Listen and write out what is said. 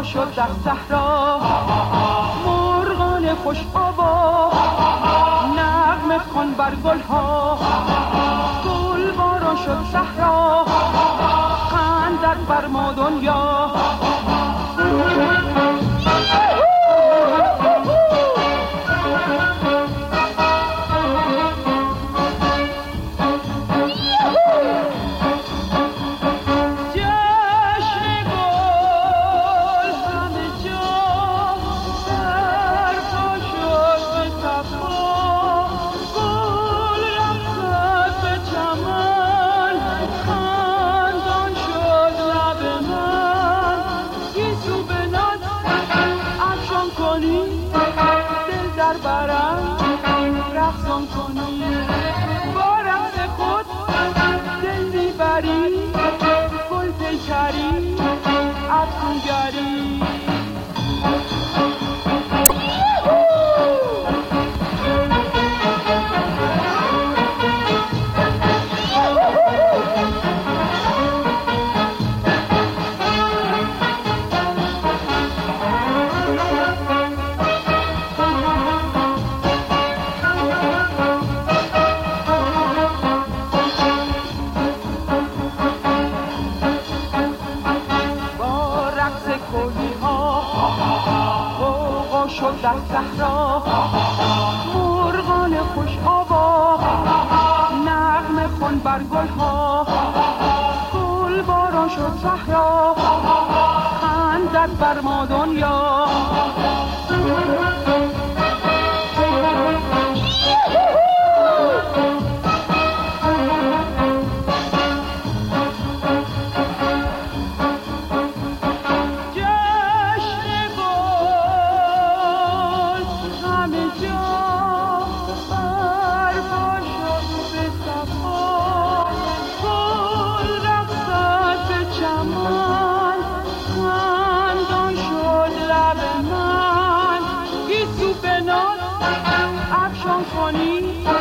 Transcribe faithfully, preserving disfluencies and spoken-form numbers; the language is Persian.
شد در صحرا، مرغان خوش آوا نغمه خوان بر گلها، گل باران شد صحرا، خندد بر ما دنیا. در صحرا مرغان خوش آوا نغمه خوان بر گلها، گل باران شد صحرا، خندد بر ما دنیا. افشان کنی